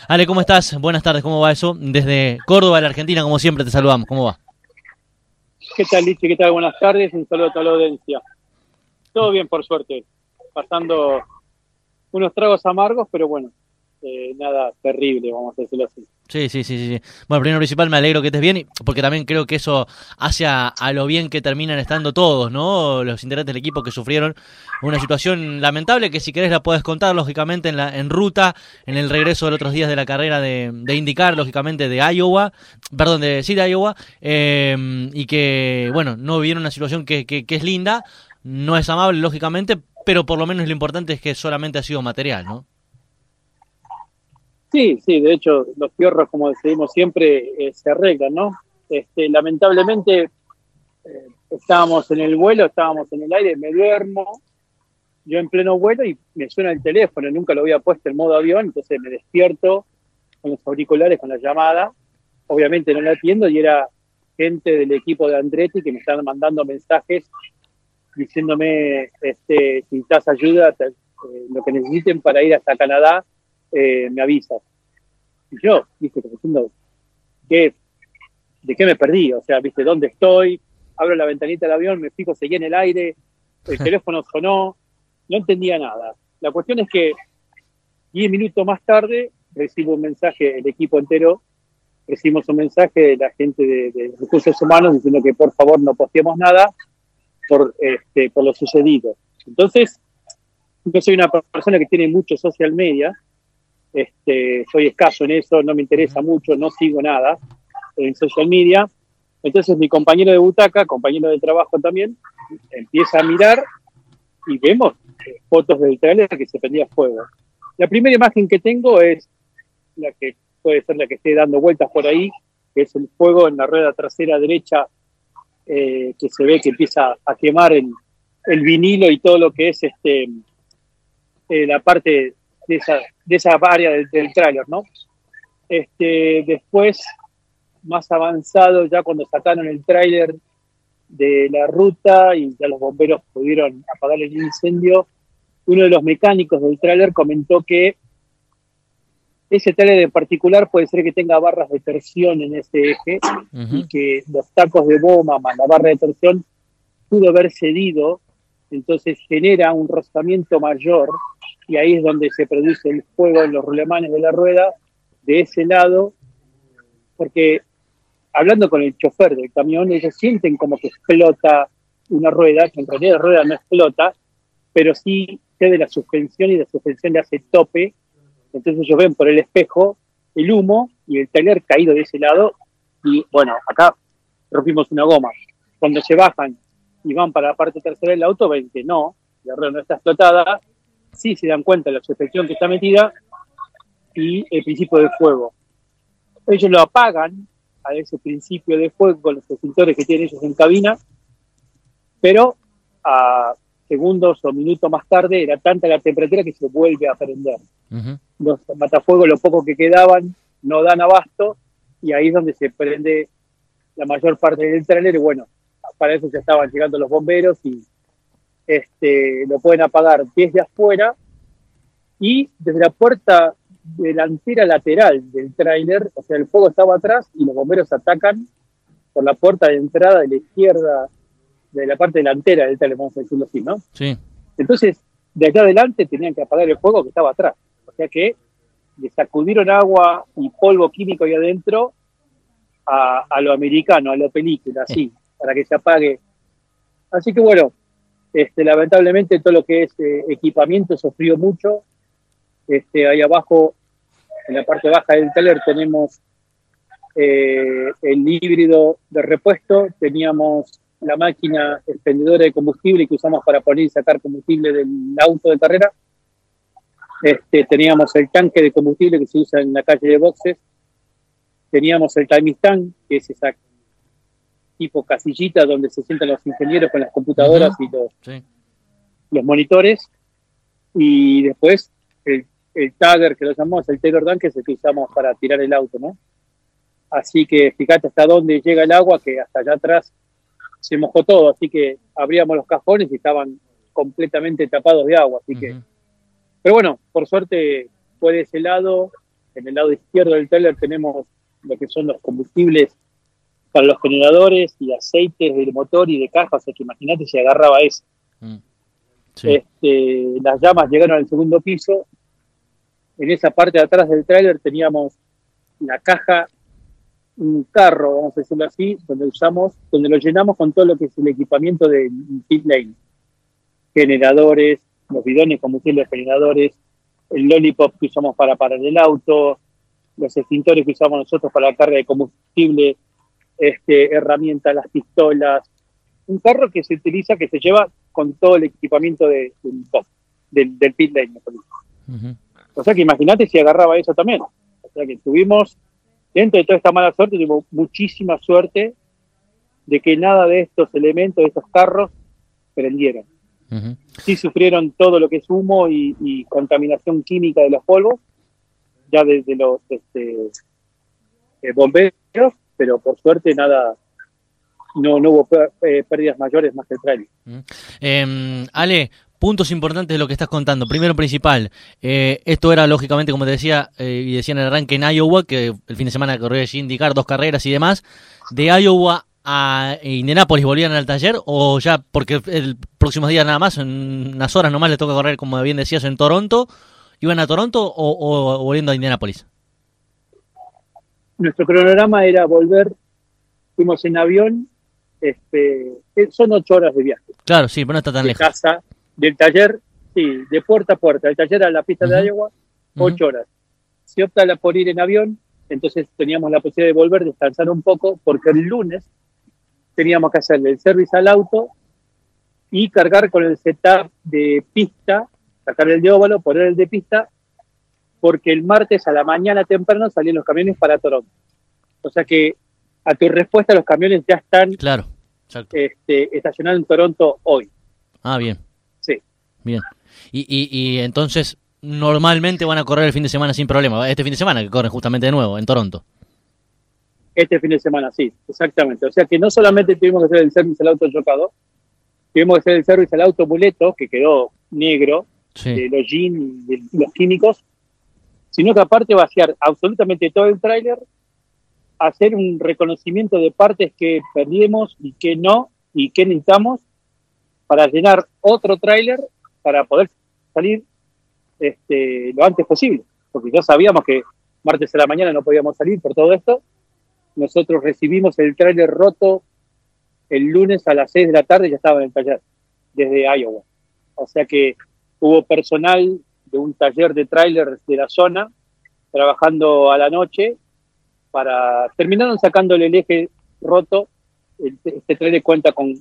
Ale, ¿cómo estás? Buenas tardes, ¿cómo va eso? Desde Córdoba, la Argentina, como siempre, te saludamos. ¿Cómo va? ¿Qué tal, Lichi? ¿Qué tal? Buenas tardes. Un saludo a toda la audiencia. Todo bien, por suerte. Pasando unos tragos amargos, pero bueno, nada terrible, vamos a decirlo así. Sí. Bueno, primero principal, me alegro que estés bien, porque también creo que eso hace a lo bien que terminan estando todos, ¿no? Los integrantes del equipo que sufrieron una situación lamentable que si querés la puedes contar, lógicamente, en ruta, en el regreso de los otros días de la carrera de IndyCar, lógicamente, de Iowa, perdón, de Iowa, y que, bueno, no vivieron una situación que es linda, no es amable, lógicamente, pero por lo menos lo importante es que solamente ha sido material, ¿no? Sí, sí, de hecho, los piorros, como decimos siempre, se arreglan, ¿no? Lamentablemente, estábamos en el vuelo, estábamos en el aire, me duermo, yo en pleno vuelo y me suena el teléfono, nunca lo había puesto en modo avión, entonces me despierto con los auriculares, con la llamada, obviamente no la atiendo y era gente del equipo de Andretti que me están mandando mensajes diciéndome si necesitas ayuda, lo que necesiten para ir hasta Canadá, me avisas. Y yo, viste, como diciendo, ¿qué, ¿de qué me perdí? O sea, viste, ¿dónde estoy? Abro la ventanita del avión, me fijo, seguí en el aire, el teléfono sonó, no entendía nada. La cuestión es que 10 minutos más tarde recibo un mensaje, el equipo entero, recibimos un mensaje de la gente de recursos humanos diciendo que por favor no posteemos nada por lo sucedido. Entonces, yo soy una persona que tiene mucho social media, soy escaso en eso, no me interesa mucho, no sigo nada en social media. Entonces mi compañero de butaca, compañero de trabajo también, empieza a mirar y vemos fotos del trailer que se prendía fuego. La primera imagen que tengo es la que puede ser la que esté dando vueltas por ahí, que es el fuego en la rueda trasera derecha, que se ve que empieza a quemar el vinilo y todo lo que es la parte de esa área del tráiler, ¿no? Después, más avanzado, ya cuando sacaron el tráiler de la ruta y ya los bomberos pudieron apagar el incendio, uno de los mecánicos del tráiler comentó que ese tráiler en particular puede ser que tenga barras de torsión en ese eje y Uh-huh. que los tacos de goma más la barra de torsión pudo haber cedido, entonces genera un rozamiento mayor y ahí es donde se produce el fuego en los rulemanes de la rueda de ese lado, porque hablando con el chofer del camión, ellos sienten como que explota una rueda, que en realidad la rueda no explota, pero sí cede la suspensión y la suspensión le hace tope, entonces ellos ven por el espejo el humo y el trailer caído de ese lado y bueno, acá rompimos una goma. Cuando se bajan y van para la parte trasera del auto, ven que no, la rueda no está explotada, sí se dan cuenta de la suspensión que está metida y el principio de fuego. Ellos lo apagan a ese principio de fuego con los extintores que tienen ellos en cabina, pero a segundos o minutos más tarde era tanta la temperatura que se vuelve a prender. Uh-huh. Los matafuegos, lo poco que quedaban, no dan abasto y ahí es donde se prende la mayor parte del tráiler y bueno, para eso ya estaban llegando los bomberos y lo pueden apagar desde afuera y desde la puerta delantera lateral del tráiler, o sea, el fuego estaba atrás y los bomberos atacan por la puerta de entrada de la izquierda, de la parte delantera del tráiler, vamos a decirlo así, ¿no? Sí. Entonces, de acá adelante tenían que apagar el fuego que estaba atrás, o sea que le sacudieron agua y polvo químico ahí adentro a lo americano, a lo película, así, para que se apague. Así que bueno, lamentablemente todo lo que es equipamiento sufrió mucho. Ahí abajo, en la parte baja del taller, tenemos el híbrido de repuesto, teníamos la máquina expendedora de combustible que usamos para poner y sacar combustible del auto de carrera. Teníamos el tanque de combustible que se usa en la calle de boxes, teníamos el time stand, que es esa tipo casillita donde se sientan los ingenieros con las computadoras Uh-huh. y Sí. los monitores, y después el tagger que lo llamamos, el tailor dam, que es el que usamos para tirar el auto, ¿no? Así que fíjate hasta dónde llega el agua, que hasta allá atrás se mojó todo, así que abríamos los cajones y estaban completamente tapados de agua, así que, Uh-huh. pero bueno, por suerte fue de ese lado, En el lado izquierdo del tráiler tenemos lo que son los combustibles para los generadores y aceites del motor y de caja, o sea que imagínate si agarraba eso. Sí. Las llamas llegaron al segundo piso. En esa parte de atrás del tráiler teníamos la caja, un carro, vamos a decirlo así, donde lo llenamos con todo lo que es el equipamiento del pit lane. Generadores, los bidones combustibles generadores, el lollipop que usamos para parar el auto, los extintores que usamos nosotros para la carga de combustible, herramientas, las pistolas. Un carro que se utiliza, que se lleva con todo el equipamiento del pit lane. Uh-huh. O sea que imagínate si agarraba eso también. O sea que tuvimos, dentro de toda esta mala suerte, tuvimos muchísima suerte de que nada de estos elementos, de estos carros, prendieron. Uh-huh. Sí sufrieron todo lo que es humo y contaminación química de los polvos, ya desde los bomberos, pero por suerte nada, no hubo pérdidas mayores más que el tráiler. Ale, puntos importantes de lo que estás contando. Primero principal, esto era lógicamente, como te decía, y decía en el arranque, en Iowa, que el fin de semana corrió allí indicar 2 carreras y demás. De Iowa a Indianápolis, ¿volvían al taller? O ya, porque el próximo día nada más, en unas horas nomás le toca correr, como bien decías, en Toronto. ¿Iban a Toronto o volviendo a Indianápolis? Nuestro cronograma era volver, fuimos en avión, son 8 horas de viaje. Claro, sí, pero no está tan lejos. De casa, del taller, sí, de puerta a puerta, del taller a la pista de Iowa, 8 horas. Si opta por ir en avión, entonces teníamos la posibilidad de volver, descansar un poco, porque el lunes teníamos que hacerle el service al auto y cargar con el setup de pista, sacar el de óvalo, poner el de pista, porque el martes a la mañana temprano salían los camiones para Toronto. O sea que a tu respuesta los camiones ya están claro, estacionados en Toronto hoy. Ah, bien. Sí. Bien. Y entonces normalmente van a correr el fin de semana sin problema. Este fin de semana que corren justamente de nuevo en Toronto. Este fin de semana, sí, exactamente. O sea que no solamente tuvimos que hacer el service al auto chocado, tuvimos que hacer el service al auto muleto, que quedó negro, sí, de los jeans, de los químicos, sino que aparte vaciar absolutamente todo el tráiler, hacer un reconocimiento de partes que perdimos y que no, y que necesitamos, para llenar otro tráiler para poder salir lo antes posible. Porque ya sabíamos que martes a la mañana no podíamos salir por todo esto. Nosotros recibimos el tráiler roto el lunes a las 6 de la tarde, ya estaba en el taller, desde Iowa. O sea que hubo personal de un taller de tráiler de la zona trabajando a la noche terminaron sacándole el eje roto. Este tráiler cuenta con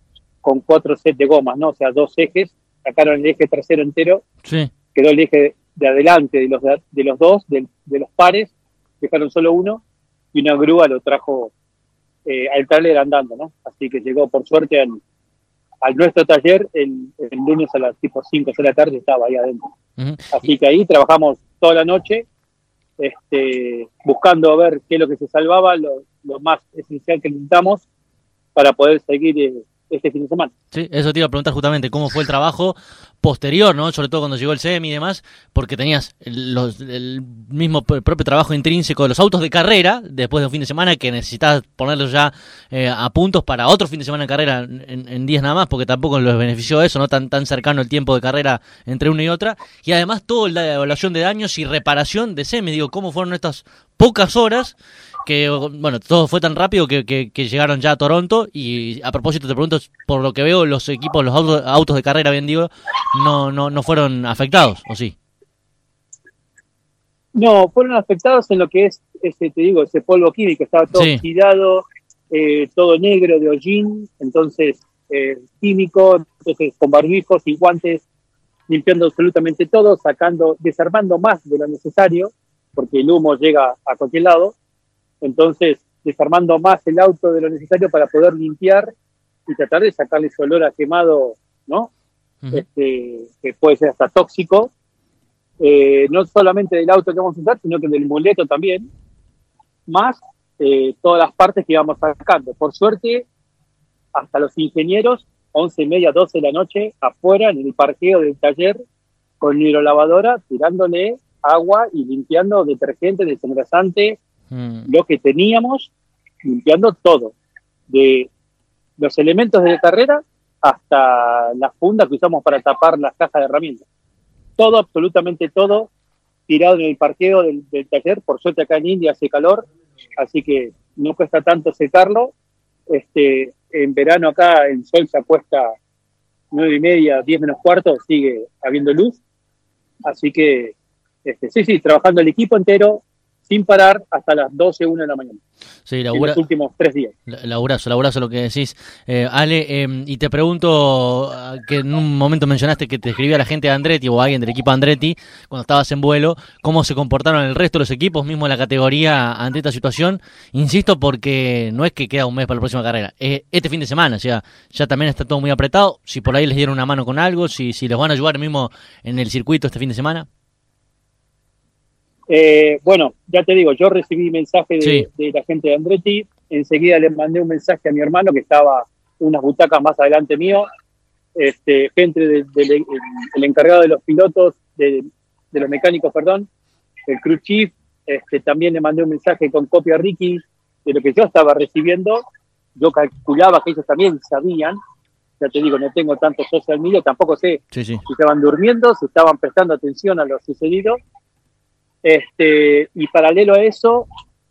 4 sets de gomas, ¿no? O sea, 2 ejes, sacaron el eje trasero entero, sí, quedó el eje de adelante de los dos, de los pares, dejaron solo uno, y una grúa lo trajo al tráiler andando, ¿no? Así que llegó por suerte al nuestro taller el lunes a las tipo 5 de la tarde, estaba ahí adentro. Uh-huh. Así que ahí trabajamos toda la noche, buscando a ver qué es lo que se salvaba, lo más esencial que necesitamos para poder seguir este fin de semana. Sí, eso te iba a preguntar justamente, ¿cómo fue el trabajo posterior, ¿no? Sobre todo cuando llegó el semi y demás, porque tenías el mismo propio trabajo intrínseco de los autos de carrera, después de un fin de semana que necesitabas ponerlos ya a puntos para otro fin de semana de carrera en días nada más, porque tampoco les benefició eso, no tan cercano el tiempo de carrera entre una y otra, y además toda la evaluación de daños y reparación de semi, digo, ¿cómo fueron estas pocas horas? Que, bueno, todo fue tan rápido que llegaron ya a Toronto. Y a propósito te pregunto, por lo que veo, los equipos, los autos de carrera, bien digo, no fueron afectados, ¿o sí? No, fueron afectados en lo que es, te digo, ese polvo químico. Estaba todo oxidado, todo negro de hollín, entonces químico, entonces con barbijos y guantes, limpiando absolutamente todo, desarmando más de lo necesario, porque el humo llega a cualquier lado. Entonces, desarmando más el auto de lo necesario para poder limpiar y tratar de sacarle ese olor a quemado, ¿no? Uh-huh. Que puede ser hasta tóxico, no solamente del auto que vamos a usar, sino que del muleto también, más todas las partes que íbamos sacando. Por suerte, hasta los ingenieros, 11:30, 12 de la noche, afuera, en el parqueo del taller, con hidrolavadora, tirándole agua y limpiando detergente, desengrasante, lo que teníamos, limpiando todo, de los elementos de carrera hasta las fundas que usamos para tapar las cajas de herramientas. Todo, absolutamente todo, tirado en el parqueo del taller. Por suerte acá en India hace calor, así que no cuesta tanto secarlo. En verano acá el sol se acuesta 9:30, 10 menos cuarto, sigue habiendo luz. Así que, sí, trabajando el equipo entero, sin parar, hasta las 12, 1 de la mañana. Sí, en los últimos 3 días. Laburazo lo que decís. Ale, y te pregunto, que en un momento mencionaste que te escribía la gente de Andretti o alguien del equipo Andretti cuando estabas en vuelo, ¿cómo se comportaron el resto de los equipos, mismo en la categoría, ante esta situación? Insisto, porque no es que queda un mes para la próxima carrera, este fin de semana, o sea, ya también está todo muy apretado. Si por ahí les dieron una mano con algo, si les van a ayudar mismo en el circuito este fin de semana. Bueno, ya te digo, yo recibí mensaje de la gente de Andretti, enseguida le mandé un mensaje a mi hermano que estaba unas butacas más adelante mío, gente el encargado de los pilotos, de los mecánicos, perdón, el crew chief, también le mandé un mensaje con copia a Ricky de lo que yo estaba recibiendo. Yo calculaba que ellos también sabían, ya te digo, no tengo tanto social media, tampoco sé si estaban durmiendo, si estaban prestando atención a lo sucedido. Y paralelo a eso,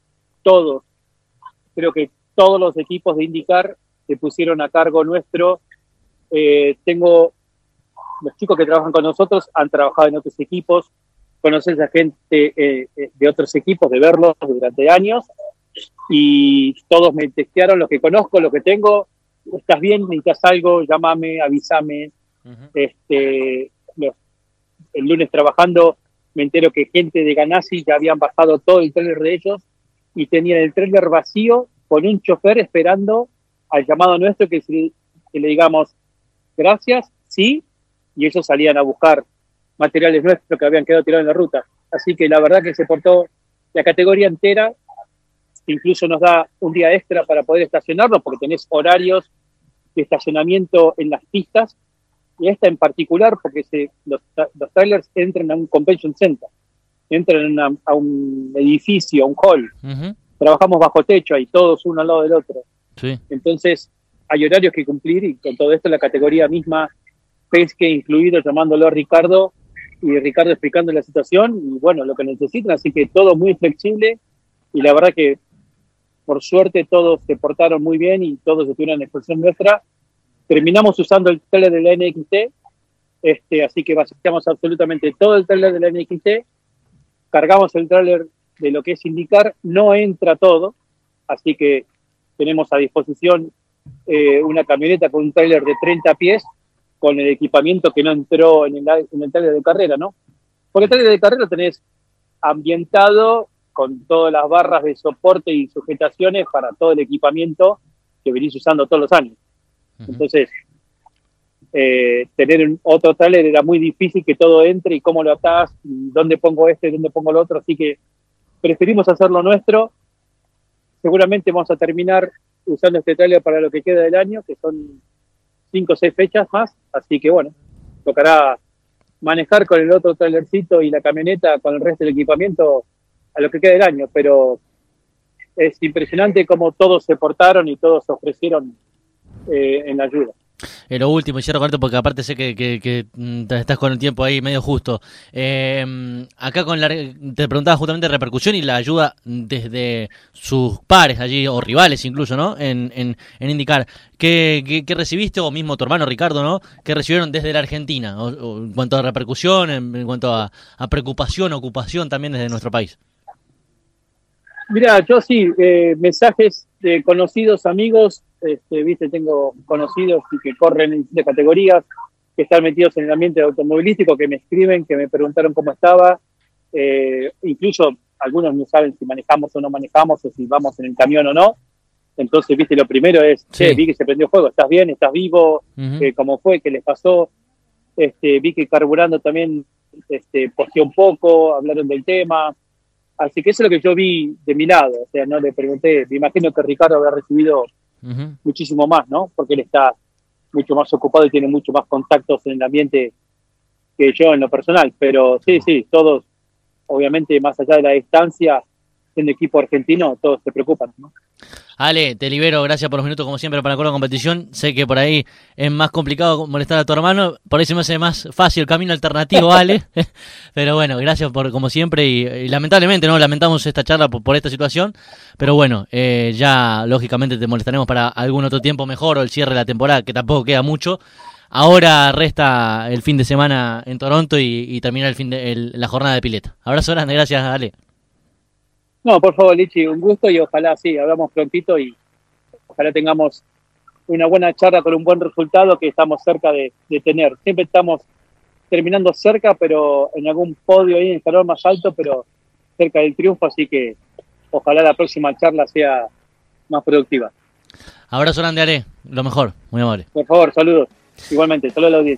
creo que todos los equipos de IndyCar se pusieron a cargo nuestro. Tengo los chicos que trabajan con nosotros, han trabajado en otros equipos, conoces a gente de otros equipos, de verlos durante años, y todos me testearon lo que conozco, lo que tengo. ¿Estás bien? ¿Necesitas algo? Llámame, avísame. El lunes trabajando me entero que gente de Ganassi ya habían bajado todo el tráiler de ellos y tenían el tráiler vacío con un chofer esperando al llamado nuestro que le digamos gracias, sí, y ellos salían a buscar materiales nuestros que habían quedado tirados en la ruta. Así que la verdad que se portó la categoría entera, incluso nos da un día extra para poder estacionarnos porque tenés horarios de estacionamiento en las pistas. Y esta en particular porque los trailers entran a un convention center, entran a un edificio, a un hall. Trabajamos bajo techo ahí, todos uno al lado del otro. Sí. Entonces hay horarios que cumplir y con todo esto la categoría misma, Pesque incluido, llamándolo a Ricardo y Ricardo explicando la situación y bueno, lo que necesitan. Así que todo muy flexible y la verdad que por suerte todos se portaron muy bien y todos estuvieron en exposición nuestra. Terminamos usando el trailer de la NXT, así que vaciamos absolutamente todo el trailer de la NXT, cargamos el trailer de lo que es IndyCar, no entra todo, así que tenemos a disposición una camioneta con un trailer de 30 pies, con el equipamiento que no entró en el trailer de carrera, ¿no? Porque el trailer de carrera tenés ambientado con todas las barras de soporte y sujetaciones para todo el equipamiento que venís usando todos los años. Entonces, tener otro trailer era muy difícil que todo entre y cómo lo atás, y dónde pongo dónde pongo lo otro, así que preferimos hacerlo nuestro. Seguramente vamos a terminar usando este trailer para lo que queda del año, que son 5 o 6 fechas más, así que bueno, tocará manejar con el otro trailercito y la camioneta con el resto del equipamiento a lo que queda del año, pero es impresionante cómo todos se portaron y todos se ofrecieron en la ayuda. Lo último, y cierro con esto porque aparte sé que estás con el tiempo ahí medio justo. Acá te preguntaba justamente repercusión y la ayuda desde sus pares allí, o rivales incluso, ¿no? En IndyCar. ¿Qué recibiste, o mismo tu hermano Ricardo, ¿no? ¿Qué recibieron desde la Argentina? O en cuanto a repercusión, en cuanto a preocupación, ocupación también desde nuestro país. Mira, yo sí, mensajes de conocidos, amigos, viste, tengo conocidos que corren de categorías, que están metidos en el ambiente automovilístico, que me escriben, que me preguntaron cómo estaba, incluso algunos no saben si manejamos o no manejamos, o si vamos en el camión o no. Entonces, viste, lo primero es, vi que se prendió fuego, ¿estás bien? ¿Estás vivo? ¿Cómo fue? ¿Qué les pasó? Vi que Carburando también posteó un poco, hablaron del tema. Así que eso es lo que yo vi de mi lado, o sea, no le pregunté, me imagino que Ricardo habrá recibido muchísimo más, ¿no? Porque él está mucho más ocupado y tiene mucho más contactos en el ambiente que yo en lo personal, pero sí, todos obviamente más allá de la distancia, siendo equipo argentino, todos se preocupan, ¿no? Ale, te libero, gracias por los minutos como siempre para con la competición. Sé que por ahí es más complicado molestar a tu hermano, por ahí se me hace más fácil el camino alternativo, Ale. Pero bueno, gracias por como siempre y lamentablemente no lamentamos esta charla por esta situación, pero bueno, ya lógicamente te molestaremos para algún otro tiempo mejor o el cierre de la temporada, que tampoco queda mucho. Ahora resta el fin de semana en Toronto y termina la jornada de pileta. Abrazo grande, gracias, Ale. No, por favor, Lichi, un gusto y ojalá sí, hablamos prontito y ojalá tengamos una buena charla con un buen resultado que estamos cerca de tener. Siempre estamos terminando cerca, pero en algún podio ahí en el escalón más alto, pero cerca del triunfo, así que ojalá la próxima charla sea más productiva. Abrazo grande, Ale, lo mejor, muy amable. Por favor, saludos. Igualmente, saludos a la audiencia.